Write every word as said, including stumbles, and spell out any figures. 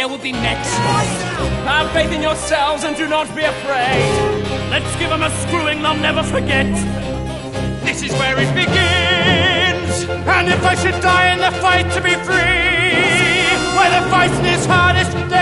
there will be next. Have faith in yourselves and do not be afraid. Let's give them a screwing they'll never forget. This is where it begins. And if I should die in the fight to be free, where the fighting is hardest,